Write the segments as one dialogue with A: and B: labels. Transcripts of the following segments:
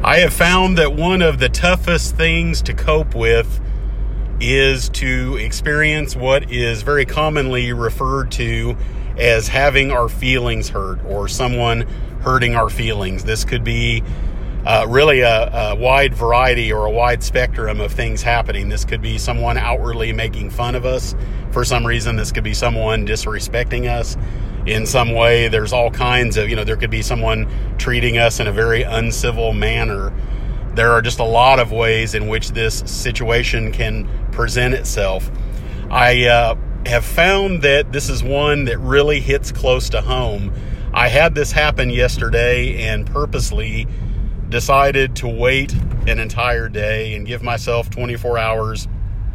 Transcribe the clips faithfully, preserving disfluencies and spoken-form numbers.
A: I have found that one of the toughest things to cope with is to experience what is very commonly referred to as having our feelings hurt, or someone hurting our feelings. This could be uh, really a, a wide variety or a wide spectrum of things happening. This could be someone outwardly making fun of us for some reason. This could be someone disrespecting us in some way. There's all kinds of, you know, there could be someone treating us in a very uncivil manner. There are just a lot of ways in which this situation can present itself. I uh, have found that this is one that really hits close to home. I had this happen yesterday and purposely decided to wait an entire day and give myself twenty-four hours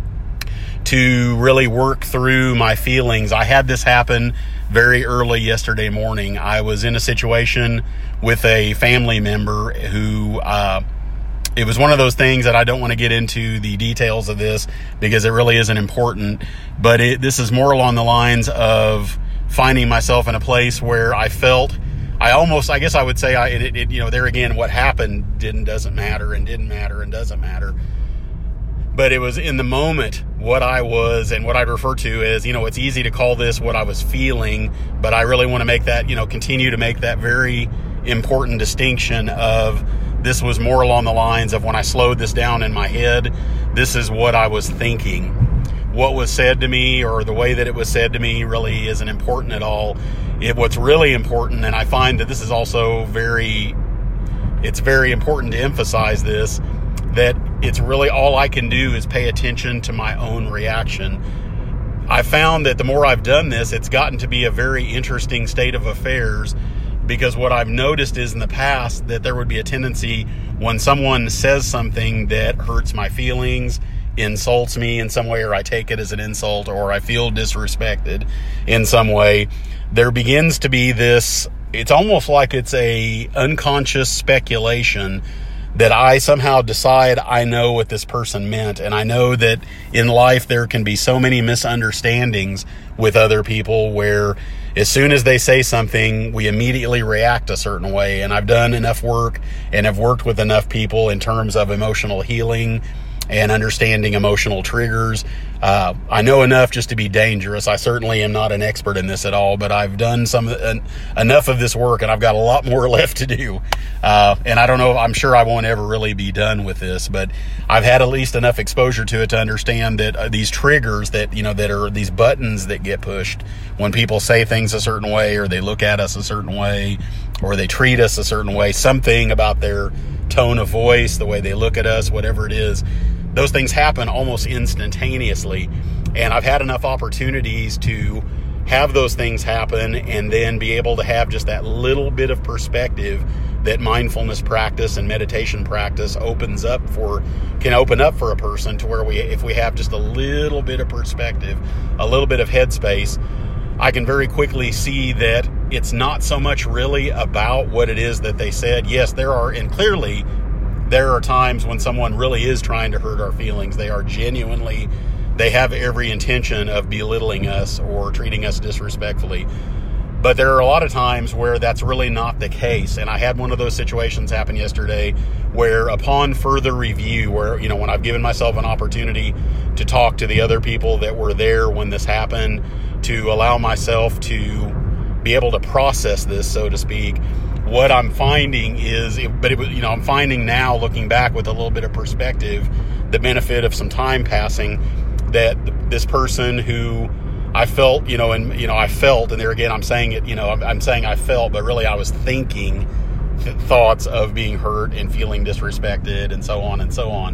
A: to really work through my feelings. I had this happen very early yesterday morning. I was in a situation with a family member who, uh, it was one of those things that I don't want to get into the details of this because it really isn't important, but it, this is more along the lines of finding myself in a place where I felt, I almost, I guess I would say, I, it, it, you know, there again, what happened didn't, doesn't matter and didn't matter and doesn't matter. But it was in the moment what I was, and what I'd refer to as, you know, it's easy to call this what I was feeling, but I really want to make that, you know, continue to make that very important distinction of this was more along the lines of when I slowed this down in my head, this is what I was thinking. What was said to me or the way that it was said to me really isn't important at all. It, what's really important, and I find that this is also very, it's very important to emphasize this, that it's really all I can do is pay attention to my own reaction. I found that the more I've done this, it's gotten to be a very interesting state of affairs, because what I've noticed is in the past that there would be a tendency when someone says something that hurts my feelings, insults me in some way, or I take it as an insult, or I feel disrespected in some way, there begins to be this, it's almost like it's a unconscious speculation that I somehow decide I know what this person meant. And I know that in life there can be so many misunderstandings with other people where as soon as they say something, we immediately react a certain way. And I've done enough work and have worked with enough people in terms of emotional healing and understanding emotional triggers. Uh, I know enough just to be dangerous. I certainly am not an expert in this at all, but I've done some uh, enough of this work, and I've got a lot more left to do. Uh, and I don't know, I'm sure I won't ever really be done with this, but I've had at least enough exposure to it to understand that uh, these triggers that, you know, that are these buttons that get pushed when people say things a certain way, or they look at us a certain way, or they treat us a certain way, something about their tone of voice, the way they look at us, whatever it is, those things happen almost instantaneously. And I've had enough opportunities to have those things happen and then be able to have just that little bit of perspective that mindfulness practice and meditation practice opens up for, can open up for a person, to where we, if we have just a little bit of perspective, a little bit of headspace, I can very quickly see that it's not so much really about what it is that they said. Yes, there are, and clearly there are times when someone really is trying to hurt our feelings. They are genuinely, they have every intention of belittling us or treating us disrespectfully. But there are a lot of times where that's really not the case. And I had one of those situations happen yesterday where, upon further review, where, you know, when I've given myself an opportunity to talk to the other people that were there when this happened, to allow myself to be able to process this, so to speak, what I'm finding is, but it was, you know, I'm finding now, looking back with a little bit of perspective, the benefit of some time passing, that this person who I felt, you know, and, you know, I felt, and there again, I'm saying it, you know, I'm, I'm saying I felt, but really I was thinking th- thoughts of being hurt and feeling disrespected and so on and so on.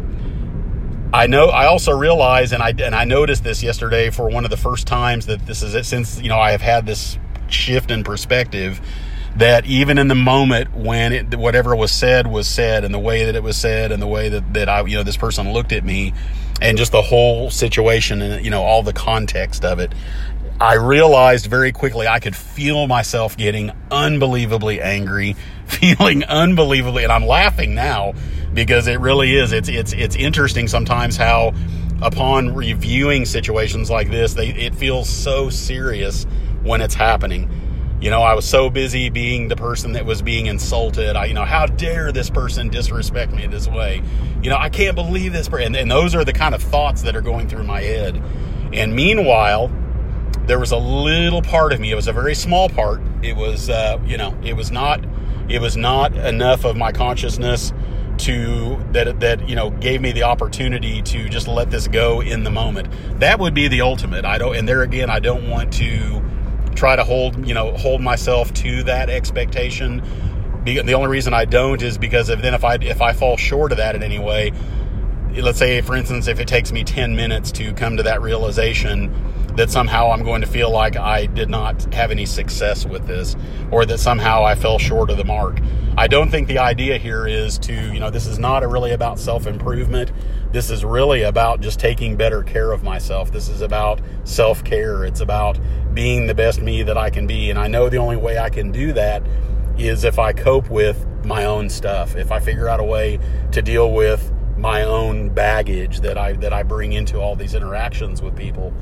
A: I know, I also realize, and I, and I noticed this yesterday for one of the first times that this is it, since, you know, I have had this shift in perspective, that even in the moment when it, whatever was said was said, and the way that it was said, and the way that, that I, you know, this person looked at me, and just the whole situation and, you know, all the context of it, I realized very quickly I could feel myself getting unbelievably angry, feeling unbelievably, and I'm laughing now because it really is. It's, it's, it's interesting sometimes how upon reviewing situations like this, they, it feels so serious when it's happening. You know, I was so busy being the person that was being insulted. I, you know, how dare this person disrespect me this way? You know, I can't believe this person. And, and those are the kind of thoughts that are going through my head. And meanwhile, there was a little part of me. It was a very small part. It was, uh, you know, it was not, it was not enough of my consciousness to that that you know gave me the opportunity to just let this go in the moment. That would be the ultimate. I don't. And there again, I don't want to try to hold, you know, hold myself to that expectation. The only reason I don't is because of then if I if I fall short of that in any way, let's say, for instance, if it takes me ten minutes to come to that realization that somehow I'm going to feel like I did not have any success with this, or that somehow I fell short of the mark. I don't think the idea here is to, you know, this is not really about self-improvement. This is really about just taking better care of myself. This is about self-care. It's about being the best me that I can be. And I know the only way I can do that is if I cope with my own stuff. If I figure out a way to deal with my own baggage that I that I bring into all these interactions with people.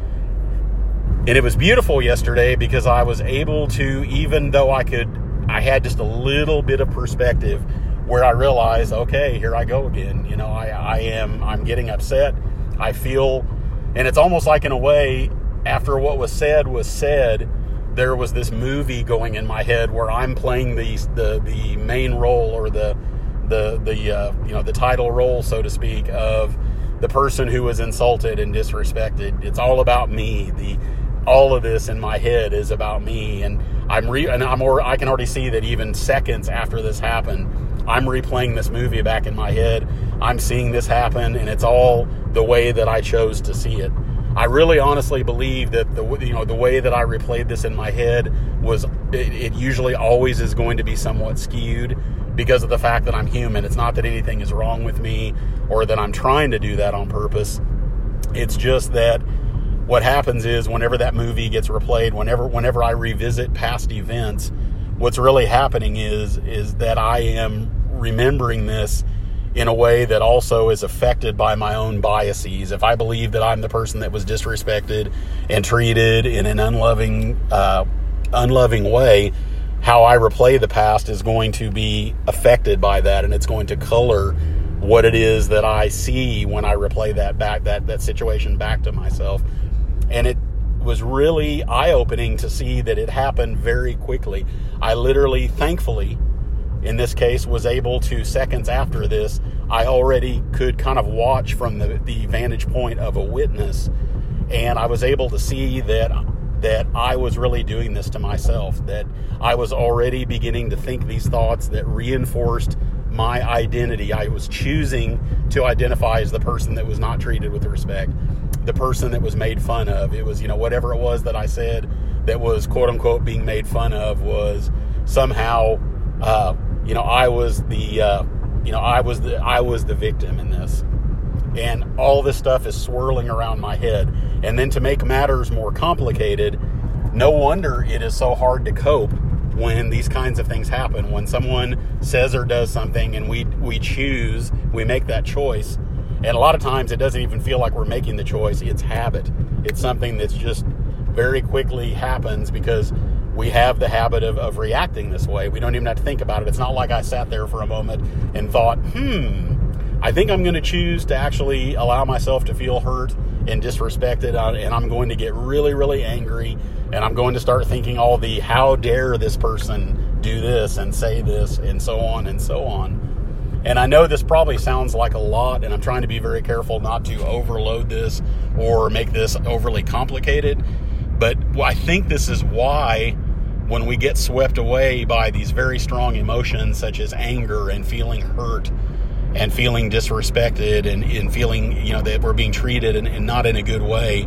A: And it was beautiful yesterday because I was able to, even though I could, I had just a little bit of perspective where I realized, okay, here I go again. You know, I, I am, I'm getting upset. I feel, and it's almost like in a way, after what was said was said, there was this movie going in my head where I'm playing the the, the main role, or the the the uh, you know the title role, so to speak, of the person who was insulted and disrespected. It's all about me. The all of this in my head is about me, and I'm re and I'm or I can already see that even seconds after this happened, I'm replaying this movie back in my head. I'm seeing this happen, and it's all the way that I chose to see it. I really honestly believe that the you know the way that I replayed this in my head was it, it usually always is going to be somewhat skewed because of the fact that I'm human. It's not that anything is wrong with me or that I'm trying to do that on purpose. It's just that what happens is whenever that movie gets replayed, whenever whenever I revisit past events, what's really happening is is that I am remembering this in a way that also is affected by my own biases. If I believe that I'm the person that was disrespected and treated in an unloving, uh, unloving way, how I replay the past is going to be affected by that, and it's going to color what it is that I see when I replay that back, that, that situation back to myself. And it was really eye-opening to see that it happened very quickly. I literally, thankfully, in this case, was able to, seconds after this, I already could kind of watch from the, the vantage point of a witness, and I was able to see that that I was really doing this to myself, that I was already beginning to think these thoughts that reinforced my identity. I was choosing to identify as the person that was not treated with respect, the person that was made fun of. It was, you know, whatever it was that I said that was quote-unquote being made fun of was somehow... Uh, You know, I was the, uh, you know, I was the, I was the victim in this, and all this stuff is swirling around my head. And then to make matters more complicated, no wonder it is so hard to cope when these kinds of things happen. When someone says or does something, and we we choose, we make that choice, and a lot of times it doesn't even feel like we're making the choice. It's habit. It's something that's just very quickly happens because we have the habit of, of reacting this way. We don't even have to think about it. It's not like I sat there for a moment and thought, hmm, I think I'm going to choose to actually allow myself to feel hurt and disrespected, and I'm going to get really, really angry, and I'm going to start thinking all the how dare this person do this and say this and so on and so on. And I know this probably sounds like a lot, and I'm trying to be very careful not to overload this or make this overly complicated, but I think this is why when we get swept away by these very strong emotions such as anger and feeling hurt and feeling disrespected and, and feeling, you know, that we're being treated and, and not in a good way,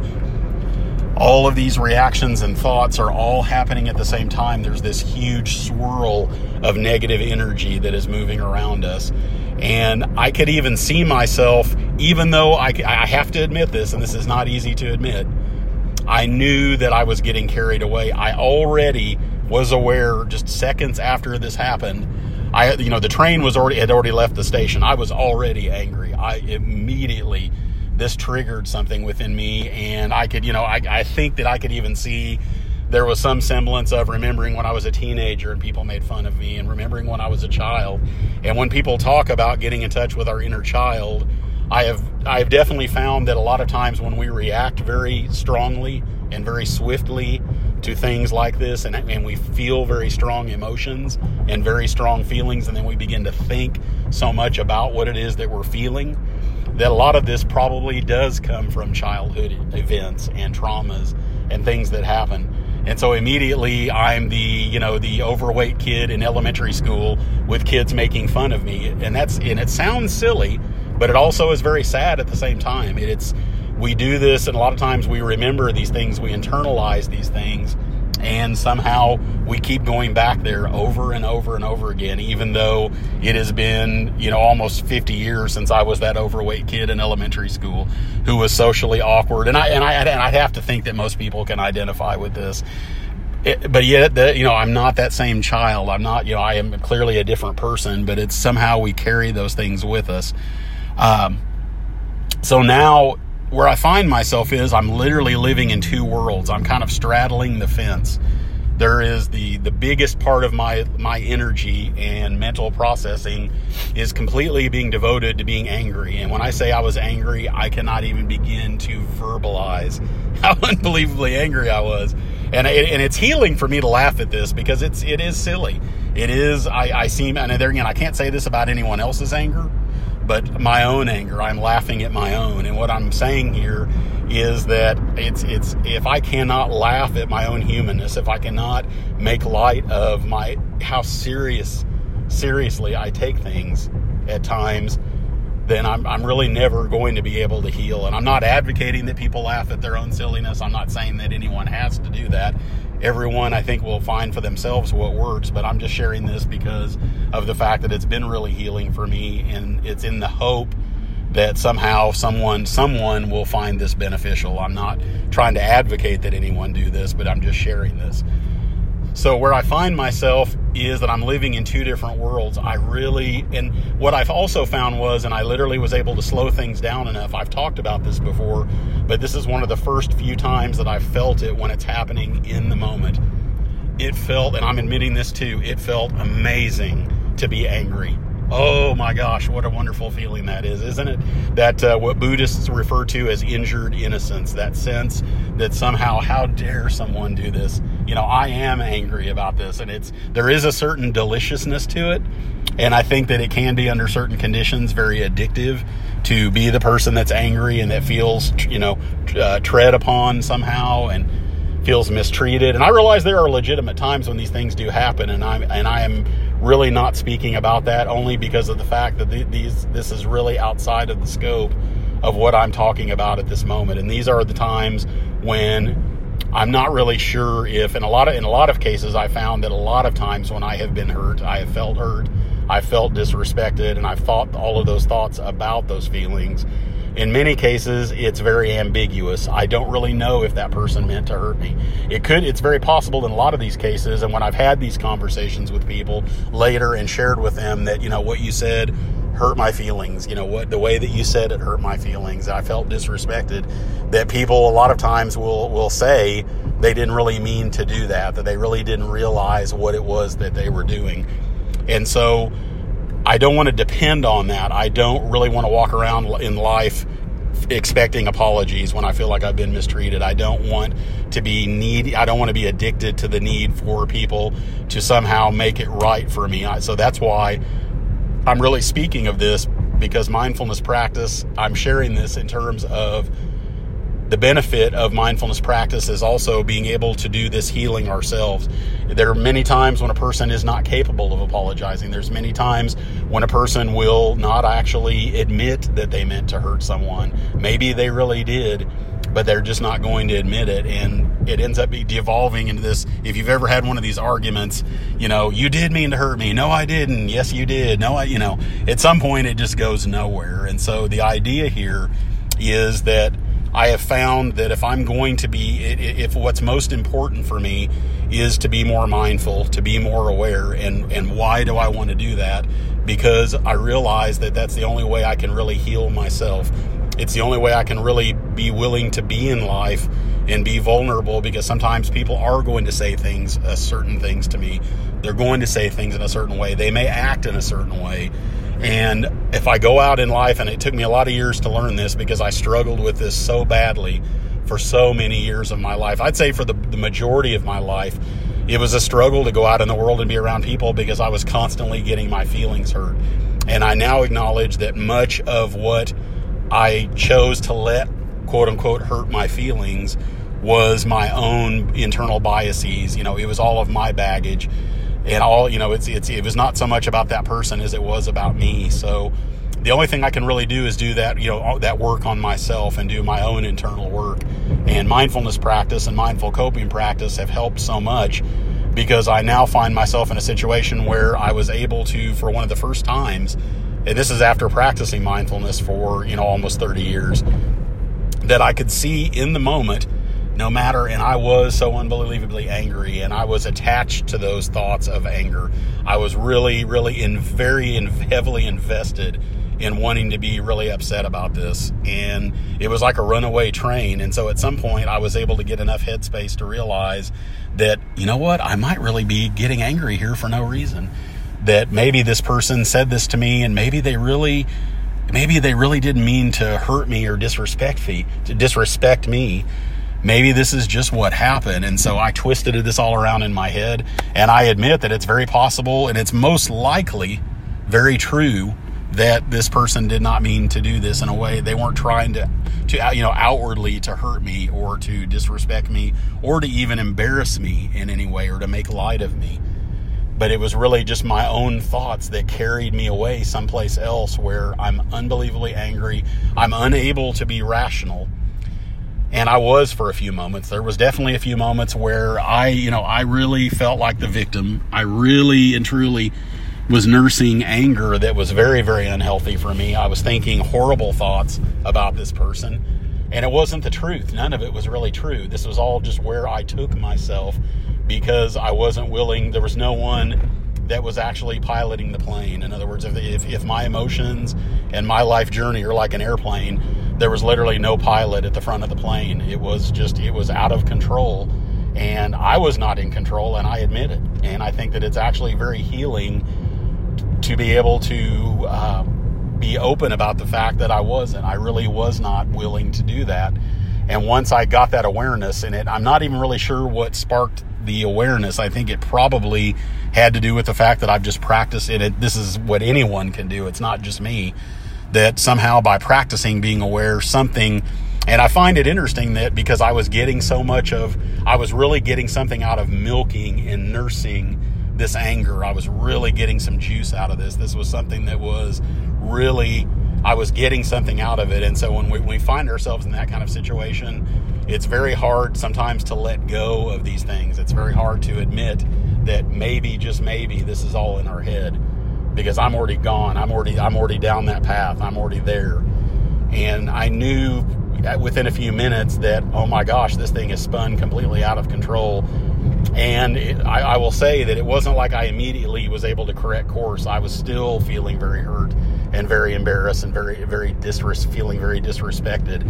A: all of these reactions and thoughts are all happening at the same time. There's this huge swirl of negative energy that is moving around us. And I could even see myself, even though I, I have to admit this, and this is not easy to admit, I knew that I was getting carried away. I already was aware just seconds after this happened. I, you know, the train was already had already left the station. I was already angry. I immediately, this triggered something within me, and I could, you know, I, I think that I could even see there was some semblance of remembering when I was a teenager and people made fun of me, and remembering when I was a child. And when people talk about getting in touch with our inner child, I have I've definitely found that a lot of times when we react very strongly and very swiftly to things like this, and, and we feel very strong emotions and very strong feelings, and then we begin to think so much about what it is that we're feeling, that a lot of this probably does come from childhood events and traumas and things that happen. And so immediately I'm the, you know, the overweight kid in elementary school with kids making fun of me. And that's, and it sounds silly, but it also is very sad at the same time. It's, we do this, and a lot of times we remember these things, we internalize these things, and somehow we keep going back there over and over and over again, even though it has been, you know, almost fifty years since I was that overweight kid in elementary school who was socially awkward. And I, and I, and I have to think that most people can identify with this. It, but yet, the, you know, I'm not that same child. I'm not, you know, I am clearly a different person, but it's somehow we carry those things with us. Um, so now, where I find myself is I'm literally living in two worlds. I'm kind of straddling the fence. There is the, the biggest part of my, my energy and mental processing is completely being devoted to being angry. And when I say I was angry, I cannot even begin to verbalize how unbelievably angry I was. And it, and it's healing for me to laugh at this, because it's, it is silly. It is, I, I seem, and there again, I can't say this about anyone else's anger, but my own anger, I'm laughing at my own. And what I'm saying here is that it's, it's, if I cannot laugh at my own humanness, if I cannot make light of my, how serious, seriously I take things at times, then I'm, I'm really never going to be able to heal. And I'm not advocating that people laugh at their own silliness. I'm not saying that anyone has to do that. Everyone, I think, will find for themselves what works, but I'm just sharing this because of the fact that it's been really healing for me, and it's in the hope that somehow someone someone will find this beneficial. I'm not trying to advocate that anyone do this, but I'm just sharing this. So where I find myself is that I'm living in two different worlds. I really, and what I've also found was, and I literally was able to slow things down enough. I've talked about this before, but this is one of the first few times that I've felt it when it's happening in the moment. It felt, and I'm admitting this too, it felt amazing to be angry. Oh my gosh, what a wonderful feeling that is, isn't it? That uh, what Buddhists refer to as injured innocence, that sense that somehow, how dare someone do this? You know, I am angry about this, and it's, there is a certain deliciousness to it, and I think that it can be, under certain conditions, very addictive to be the person that's angry and that feels, you know, uh, tread upon somehow and feels mistreated. And I realize there are legitimate times when these things do happen, and I'm and I am really not speaking about that only because of the fact that the, these this is really outside of the scope of what I'm talking about at this moment. And these are the times when I'm not really sure if, in a lot of in a lot of cases, I found that a lot of times when I have been hurt, I have felt hurt, I felt disrespected, and I've thought all of those thoughts about those feelings. In many cases, it's very ambiguous. I don't really know if that person meant to hurt me. It could, it's very possible in a lot of these cases, and when I've had these conversations with people later and shared with them that, you know, what you said hurt my feelings, you know, what the way that you said it hurt my feelings, I felt disrespected, that people a lot of times will, will say they didn't really mean to do that, that they really didn't realize what it was that they were doing. And so I don't want to depend on that. I don't really want to walk around in life expecting apologies when I feel like I've been mistreated. I don't want to be needy. I don't want to be addicted to the need for people to somehow make it right for me. So that's why I'm really speaking of this, because mindfulness practice, I'm sharing this in terms of the benefit of mindfulness practice is also being able to do this healing ourselves. There are many times when a person is not capable of apologizing. There's many times when a person will not actually admit that they meant to hurt someone. Maybe they really did, but they're just not going to admit it. And it ends up devolving into this, if you've ever had one of these arguments, you know, you did mean to hurt me. No, I didn't. Yes, you did. No, I, you know, at some point it just goes nowhere. And so the idea here is that I have found that if I'm going to be, if what's most important for me is to be more mindful, to be more aware, and, and why do I want to do that? Because I realize that that's the only way I can really heal myself. It's the only way I can really be willing to be in life and be vulnerable, because sometimes people are going to say things, uh, certain things to me. They're going to say things in a certain way. They may act in a certain way. And if I go out in life, and it took me a lot of years to learn this because I struggled with this so badly for so many years of my life. I'd say for the, the majority of my life, it was a struggle to go out in the world and be around people because I was constantly getting my feelings hurt. And I now acknowledge that much of what I chose to let, quote unquote, hurt my feelings was my own internal biases. You know, it was all of my baggage. And all, you know, it's, it's, it was not so much about that person as it was about me. So the only thing I can really do is do that, you know, that work on myself and do my own internal work. And mindfulness practice and mindful coping practice have helped so much, because I now find myself in a situation where I was able to, for one of the first times, and this is after practicing mindfulness for, you know, almost thirty years, that I could see in the moment, no matter, and I was so unbelievably angry, and I was attached to those thoughts of anger. I was really, really in very in, heavily invested in wanting to be really upset about this. And it was like a runaway train. And so at some point I was able to get enough headspace to realize that, you know what, I might really be getting angry here for no reason. That maybe this person said this to me, and maybe they really, maybe they really didn't mean to hurt me or disrespect me, to disrespect me. Maybe this is just what happened. And so I twisted this all around in my head. And I admit that it's very possible, and it's most likely very true, that this person did not mean to do this in a way. They weren't trying to, to, you know, outwardly to hurt me or to disrespect me or to even embarrass me in any way or to make light of me. But it was really just my own thoughts that carried me away someplace else where I'm unbelievably angry. I'm unable to be rational. And I was for a few moments. There was definitely a few moments where I, you know, I really felt like the victim. I really and truly was nursing anger that was very, very unhealthy for me. I was thinking horrible thoughts about this person, and it wasn't the truth. None of it was really true. This was all just where I took myself, because I wasn't willing. There was no one that was actually piloting the plane. In other words, if, if, if my emotions and my life journey are like an airplane, there was literally no pilot at the front of the plane. It was just, it was out of control, and I was not in control, and I admit it. And I think that it's actually very healing to be able to uh, be open about the fact that I wasn't. I really was not willing to do that. And once I got that awareness in it, I'm not even really sure what sparked the awareness. I think it probably had to do with the fact that I've just practiced it. it this is what anyone can do. It's not just me. That somehow by practicing being aware, something, and I find it interesting that because I was getting so much of, I was really getting something out of milking and nursing this anger. I was really getting some juice out of this. This was something that was really, I was getting something out of it. And so when we, when we find ourselves in that kind of situation, it's very hard sometimes to let go of these things. It's very hard to admit that maybe, just maybe, this is all in our head, because I'm already gone. I'm already, I'm already down that path. I'm already there. And I knew within a few minutes that, oh my gosh, this thing is spun completely out of control. And it, I, I will say that it wasn't like I immediately was able to correct course. I was still feeling very hurt and very embarrassed and very, very disres- feeling very disrespected.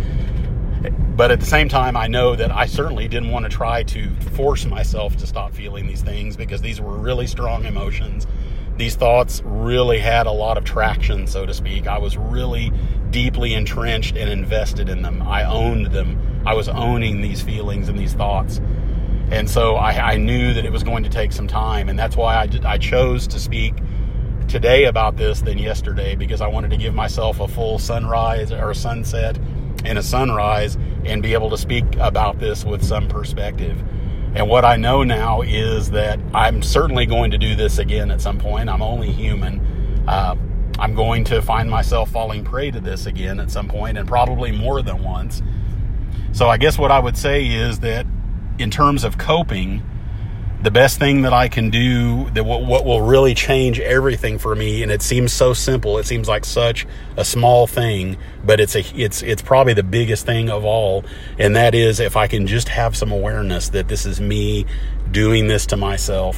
A: But at the same time, I know that I certainly didn't want to try to force myself to stop feeling these things, because these were really strong emotions. These thoughts really had a lot of traction, so to speak. I was really deeply entrenched and invested in them. I owned them. I was owning these feelings and these thoughts. And so I, I knew that it was going to take some time. And that's why I, did, I chose to speak today about this than yesterday, because I wanted to give myself a full sunrise or a sunset and a sunrise and be able to speak about this with some perspective. And what I know now is that I'm certainly going to do this again at some point. I'm only human. Uh, I'm going to find myself falling prey to this again at some point, and probably more than once. So I guess what I would say is that in terms of coping, the best thing that I can do, that what, what will really change everything for me, and it seems so simple, it seems like such a small thing, but it's a it's it's probably the biggest thing of all, and that is if I can just have some awareness that this is me doing this to myself,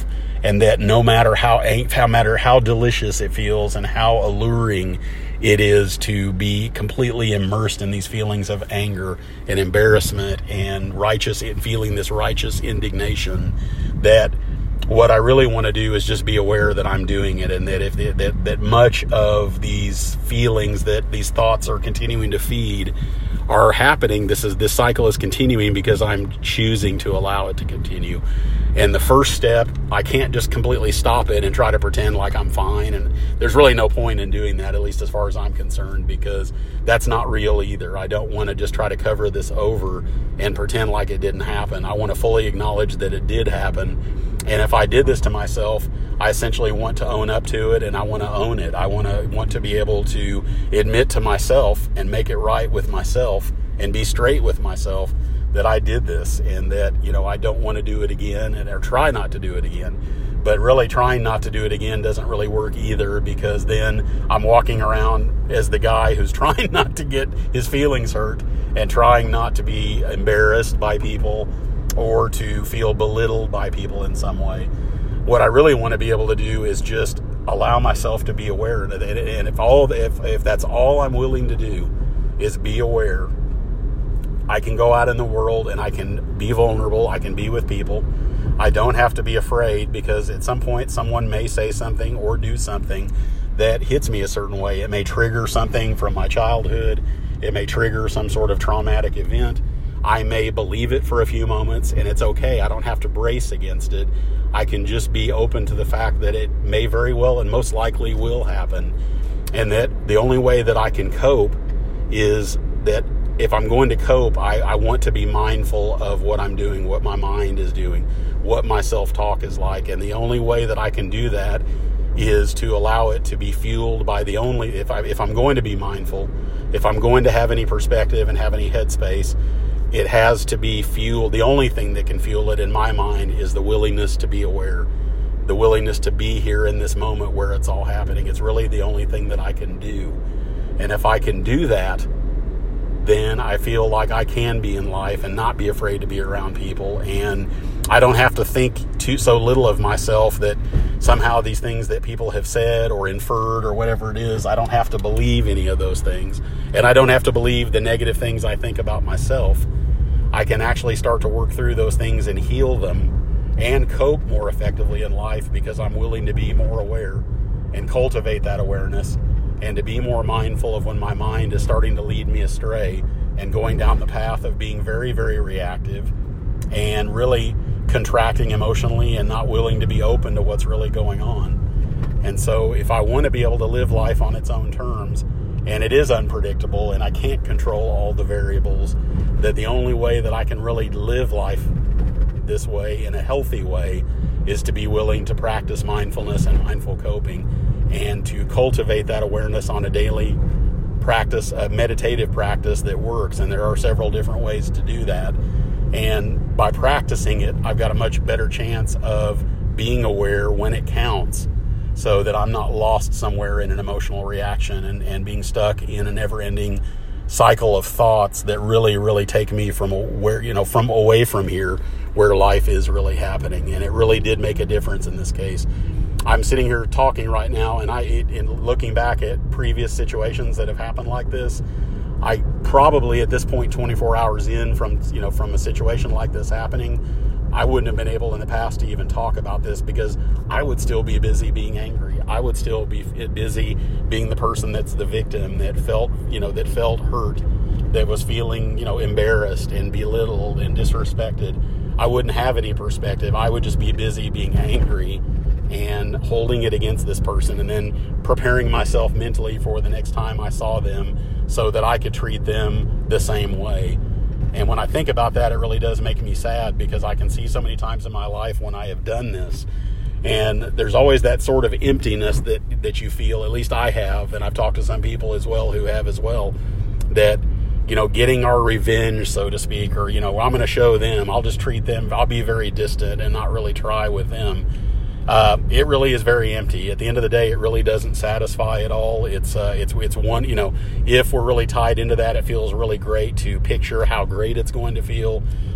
A: and that no matter how how matter how delicious it feels and how alluring it is to be completely immersed in these feelings of anger and embarrassment and righteous feeling this righteous indignation, that what I really want to do is just be aware that I'm doing it, and that if that that much of these feelings, that these thoughts are continuing to feed, are happening. This is this cycle is continuing because I'm choosing to allow it to continue. And the first step, I can't just completely stop it and try to pretend like I'm fine. And there's really no point in doing that, at least as far as I'm concerned, because that's not real either. I don't want to just try to cover this over and pretend like it didn't happen. I want to fully acknowledge that it did happen. And if I did this to myself, I essentially want to own up to it, and I want to own it. I want to want to be able to admit to myself and make it right with myself and be straight with myself that I did this, and that, you know, I don't want to do it again, and or try not to do it again. But really trying not to do it again doesn't really work either, because then I'm walking around as the guy who's trying not to get his feelings hurt and trying not to be embarrassed by people or to feel belittled by people in some way. What I really want to be able to do is just allow myself to be aware of it. And if all if if that's all I'm willing to do is be aware, I can go out in the world and I can be vulnerable. I can be with people. I don't have to be afraid, because at some point someone may say something or do something that hits me a certain way. It may trigger something from my childhood. It may trigger some sort of traumatic event. I may believe it for a few moments, and it's okay. I don't have to brace against it. I can just be open to the fact that it may very well and most likely will happen, and that the only way that I can cope is that if I'm going to cope, I, I want to be mindful of what I'm doing, what my mind is doing, what my self-talk is like. And the only way that I can do that is to allow it to be fueled by the only, if, I, if I'm going to be mindful, if I'm going to have any perspective and have any headspace, it has to be fueled. The only thing that can fuel it in my mind is the willingness to be aware, the willingness to be here in this moment where it's all happening. It's really the only thing that I can do. And if I can do that, then I feel like I can be in life and not be afraid to be around people. And I don't have to think too so little of myself that somehow these things that people have said or inferred or whatever it is, I don't have to believe any of those things. And I don't have to believe the negative things I think about myself. I can actually start to work through those things and heal them and cope more effectively in life, because I'm willing to be more aware and cultivate that awareness, and to be more mindful of when my mind is starting to lead me astray and going down the path of being very, very reactive and really contracting emotionally and not willing to be open to what's really going on. And so if I want to be able to live life on its own terms, and it is unpredictable and I can't control all the variables, that the only way that I can really live life this way in a healthy way is to be willing to practice mindfulness and mindful coping, and to cultivate that awareness on a daily practice, a meditative practice that works. And there are several different ways to do that. And by practicing it, I've got a much better chance of being aware when it counts, so that I'm not lost somewhere in an emotional reaction and, and being stuck in a never-ending cycle of thoughts that really, really take me from where, you know, from away from here where life is really happening. And it really did make a difference in this case. I'm sitting here talking right now, and I, in looking back at previous situations that have happened like this, I probably at this point, twenty-four hours in from, you know, from a situation like this happening, I wouldn't have been able in the past to even talk about this, because I would still be busy being angry. I would still be busy being the person that's the victim, that felt, you know, that felt hurt, that was feeling, you know, embarrassed and belittled and disrespected. I wouldn't have any perspective. I would just be busy being angry and holding it against this person, and then preparing myself mentally for the next time I saw them so that I could treat them the same way. And when I think about that, it really does make me sad, because I can see so many times in my life when I have done this, and there's always that sort of emptiness that, that you feel, at least I have, and I've talked to some people as well who have as well, that, you know, getting our revenge, so to speak, or, you know, I'm going to show them, I'll just treat them, I'll be very distant and not really try with them. Uh, it really is very empty. At the end of the day, it really doesn't satisfy at all. It's uh, it's it's one, you know, if we're really tied into that, it feels really great to picture how great it's going to feel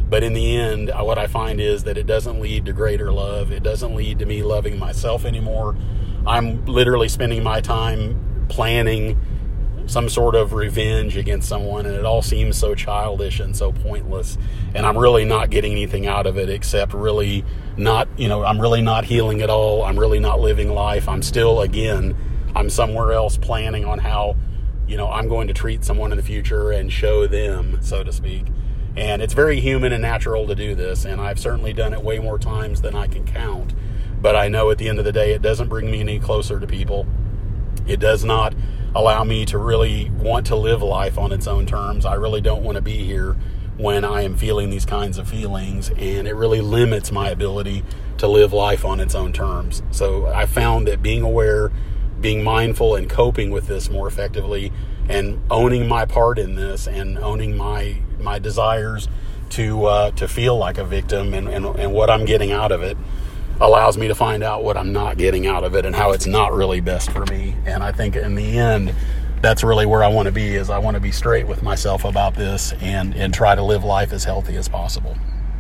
A: But in the end, what I find is that it doesn't lead to greater love. It doesn't lead to me loving myself anymore. I'm literally spending my time planning some sort of revenge against someone, and it all seems so childish and so pointless. And I'm really not getting anything out of it except really not, you know, I'm really not healing at all. I'm really not living life. I'm still, again, I'm somewhere else planning on how, you know, I'm going to treat someone in the future and show them, so to speak. And it's very human and natural to do this, and I've certainly done it way more times than I can count. But I know at the end of the day, it doesn't bring me any closer to people. It does not allow me to really want to live life on its own terms. I really don't want to be here when I am feeling these kinds of feelings, and it really limits my ability to live life on its own terms. So I found that being aware, being mindful, and coping with this more effectively, and owning my part in this, and owning my my desires to uh, to feel like a victim, and, and, and what I'm getting out of it, allows me to find out what I'm not getting out of it and how it's not really best for me. And I think in the end, that's really where I want to be, is I want to be straight with myself about this and, and try to live life as healthy as possible.